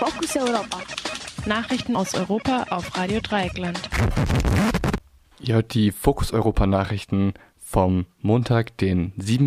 Fokus Europa. Nachrichten aus Europa auf Radio Dreieckland. Ja, die Fokus Europa Nachrichten vom Montag, den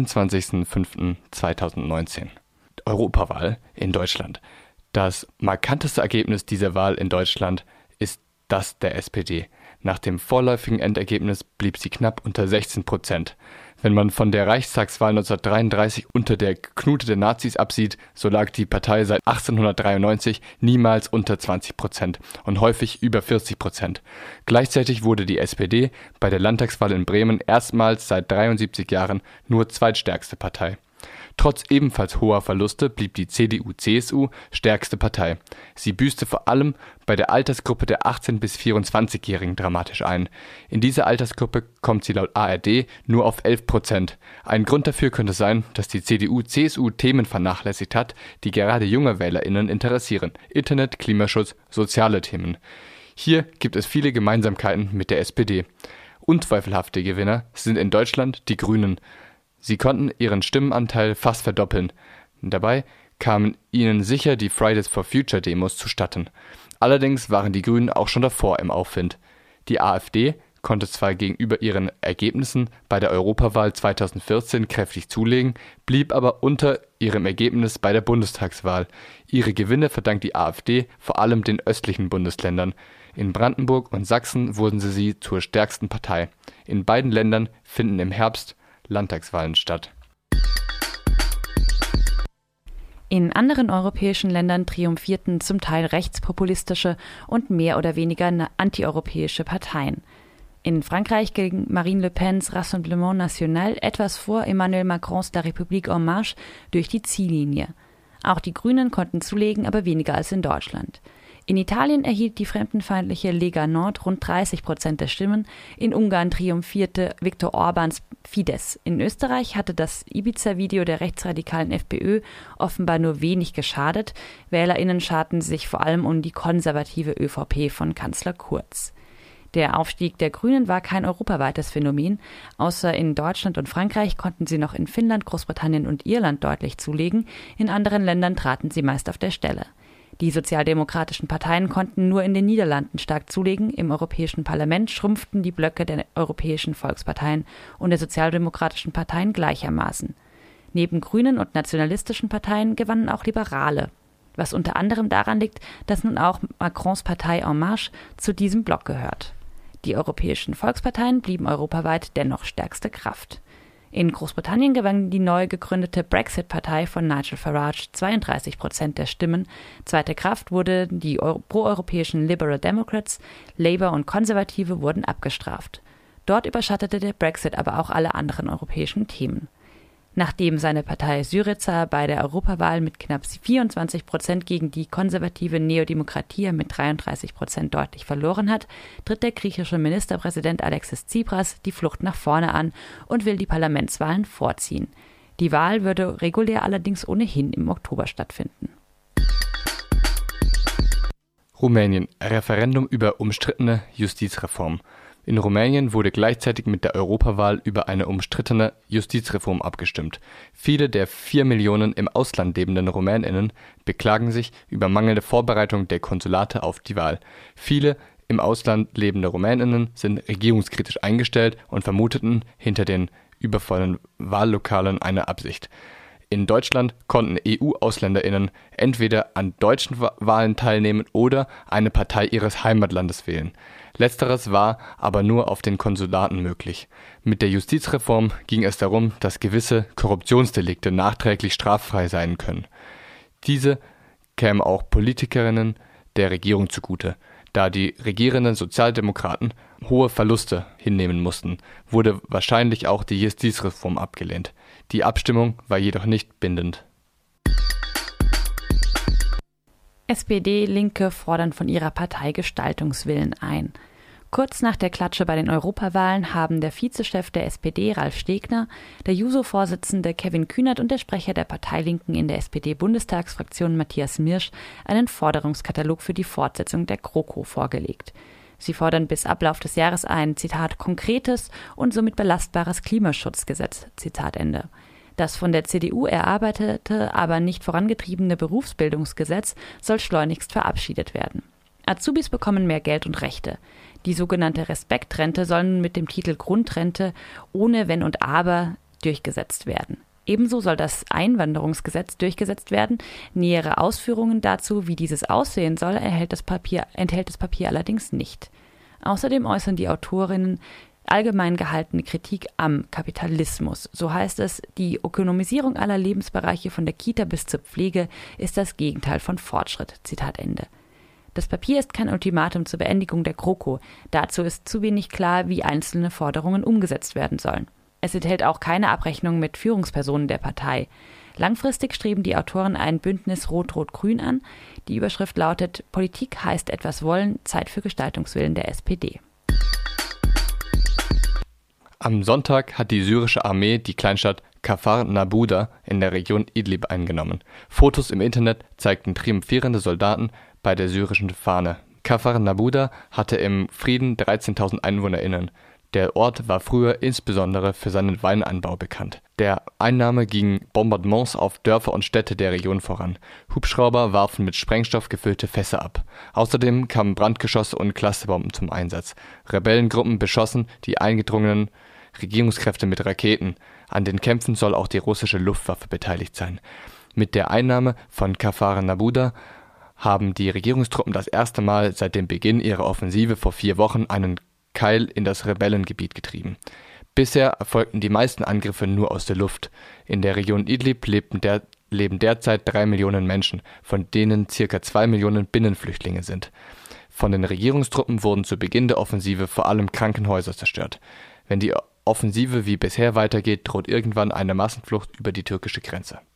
27.05.2019. Europawahl in Deutschland. Das markanteste Ergebnis dieser Wahl in Deutschland ist das der SPD. Nach dem vorläufigen Endergebnis blieb sie knapp unter 16%. Wenn man von der Reichstagswahl 1933 unter der Knute der Nazis absieht, so lag die Partei seit 1893 niemals unter 20% und häufig über 40%. Gleichzeitig wurde die SPD bei der Landtagswahl in Bremen erstmals seit 73 Jahren nur zweitstärkste Partei. Trotz ebenfalls hoher Verluste blieb die CDU/CSU stärkste Partei. Sie büßte vor allem bei der Altersgruppe der 18- bis 24-Jährigen dramatisch ein. In dieser Altersgruppe kommt sie laut ARD nur auf 11%. Ein Grund dafür könnte sein, dass die CDU/CSU Themen vernachlässigt hat, die gerade junge WählerInnen interessieren: Internet, Klimaschutz, soziale Themen. Hier gibt es viele Gemeinsamkeiten mit der SPD. Unzweifelhafte Gewinner sind in Deutschland die Grünen. Sie konnten ihren Stimmenanteil fast verdoppeln. Dabei kamen ihnen sicher die Fridays for Future Demos zustatten. Allerdings waren die Grünen auch schon davor im Aufwind. Die AfD konnte zwar gegenüber ihren Ergebnissen bei der Europawahl 2014 kräftig zulegen, blieb aber unter ihrem Ergebnis bei der Bundestagswahl. Ihre Gewinne verdankt die AfD vor allem den östlichen Bundesländern. In Brandenburg und Sachsen wurden sie zur stärksten Partei. In beiden Ländern finden im Herbst Landtagswahlen statt. In anderen europäischen Ländern triumphierten zum Teil rechtspopulistische und mehr oder weniger antieuropäische Parteien. In Frankreich ging Marine Le Pens Rassemblement National etwas vor Emmanuel Macrons La République en Marche durch die Ziellinie. Auch die Grünen konnten zulegen, aber weniger als in Deutschland. In Italien erhielt die fremdenfeindliche Lega Nord rund 30% der Stimmen, in Ungarn triumphierte Viktor Orbáns Fidesz. In Österreich hatte das Ibiza-Video der rechtsradikalen FPÖ offenbar nur wenig geschadet. WählerInnen scharten sich vor allem um die konservative ÖVP von Kanzler Kurz. Der Aufstieg der Grünen war kein europaweites Phänomen. Außer in Deutschland und Frankreich konnten sie noch in Finnland, Großbritannien und Irland deutlich zulegen. In anderen Ländern traten sie meist auf der Stelle. Die sozialdemokratischen Parteien konnten nur in den Niederlanden stark zulegen. Im Europäischen Parlament schrumpften die Blöcke der europäischen Volksparteien und der sozialdemokratischen Parteien gleichermaßen. Neben grünen und nationalistischen Parteien gewannen auch Liberale, was unter anderem daran liegt, dass nun auch Macrons Partei En Marche zu diesem Block gehört. Die europäischen Volksparteien blieben europaweit dennoch stärkste Kraft. In Großbritannien gewann die neu gegründete Brexit-Partei von Nigel Farage 32% der Stimmen. Zweite Kraft wurden die proeuropäischen Liberal Democrats, Labour und Konservative wurden abgestraft. Dort überschattete der Brexit aber auch alle anderen europäischen Themen. Nachdem seine Partei Syriza bei der Europawahl mit knapp 24% gegen die konservative Neodemokratia mit 33% deutlich verloren hat, tritt der griechische Ministerpräsident Alexis Tsipras die Flucht nach vorne an und will die Parlamentswahlen vorziehen. Die Wahl würde regulär allerdings ohnehin im Oktober stattfinden. Rumänien. Referendum über umstrittene Justizreform. In Rumänien wurde gleichzeitig mit der Europawahl über eine umstrittene Justizreform abgestimmt. Viele der 4 Millionen im Ausland lebenden RumänInnen beklagen sich über mangelnde Vorbereitung der Konsulate auf die Wahl. Viele im Ausland lebende RumänInnen sind regierungskritisch eingestellt und vermuteten hinter den übervollen Wahllokalen eine Absicht. In Deutschland konnten EU-AusländerInnen entweder an deutschen Wahlen teilnehmen oder eine Partei ihres Heimatlandes wählen. Letzteres war aber nur auf den Konsulaten möglich. Mit der Justizreform ging es darum, dass gewisse Korruptionsdelikte nachträglich straffrei sein können. Diese kämen auch Politikerinnen der Regierung zugute. Da die regierenden Sozialdemokraten hohe Verluste hinnehmen mussten, wurde wahrscheinlich auch die Justizreform abgelehnt. Die Abstimmung war jedoch nicht bindend. SPD-Linke fordern von ihrer Partei Gestaltungswillen ein. Kurz nach der Klatsche bei den Europawahlen haben der Vizechef der SPD, Ralf Stegner, der Juso-Vorsitzende Kevin Kühnert und der Sprecher der Parteilinken in der SPD-Bundestagsfraktion Matthias Mirsch einen Forderungskatalog für die Fortsetzung der GroKo vorgelegt. Sie fordern bis Ablauf des Jahres ein, Zitat, konkretes und somit belastbares Klimaschutzgesetz, Zitat Ende. Das von der CDU erarbeitete, aber nicht vorangetriebene Berufsbildungsgesetz soll schleunigst verabschiedet werden. Azubis bekommen mehr Geld und Rechte. Die sogenannte Respektrente soll nun mit dem Titel Grundrente ohne Wenn und Aber durchgesetzt werden. Ebenso soll das Einwanderungsgesetz durchgesetzt werden. Nähere Ausführungen dazu, wie dieses aussehen soll, enthält das Papier allerdings nicht. Außerdem äußern die Autorinnen allgemein gehaltene Kritik am Kapitalismus. So heißt es, die Ökonomisierung aller Lebensbereiche von der Kita bis zur Pflege ist das Gegenteil von Fortschritt. Zitat Ende. Das Papier ist kein Ultimatum zur Beendigung der GroKo. Dazu ist zu wenig klar, wie einzelne Forderungen umgesetzt werden sollen. Es enthält auch keine Abrechnung mit Führungspersonen der Partei. Langfristig streben die Autoren ein Bündnis Rot-Rot-Grün an. Die Überschrift lautet: Politik heißt etwas wollen, Zeit für Gestaltungswillen der SPD. Am Sonntag hat die syrische Armee die Kleinstadt Kafar Nabuda in der Region Idlib eingenommen. Fotos im Internet zeigten triumphierende Soldaten bei der syrischen Fahne. Kafar Nabuda hatte im Frieden 13.000 EinwohnerInnen. Der Ort war früher insbesondere für seinen Weinanbau bekannt. Der Einnahme gingen Bombardements auf Dörfer und Städte der Region voran. Hubschrauber warfen mit Sprengstoff gefüllte Fässer ab. Außerdem kamen Brandgeschosse und Clusterbomben zum Einsatz. Rebellengruppen beschossen die eingedrungenen Regierungskräfte mit Raketen. An den Kämpfen soll auch die russische Luftwaffe beteiligt sein. Mit der Einnahme von Kafar Nabuda haben die Regierungstruppen das erste Mal seit dem Beginn ihrer Offensive vor 4 Wochen einen Keil in das Rebellengebiet getrieben. Bisher erfolgten die meisten Angriffe nur aus der Luft. In der Region Idlib leben derzeit 3 Millionen Menschen, von denen ca. 2 Millionen Binnenflüchtlinge sind. Von den Regierungstruppen wurden zu Beginn der Offensive vor allem Krankenhäuser zerstört. Wenn die Offensive wie bisher weitergeht, droht irgendwann eine Massenflucht über die türkische Grenze.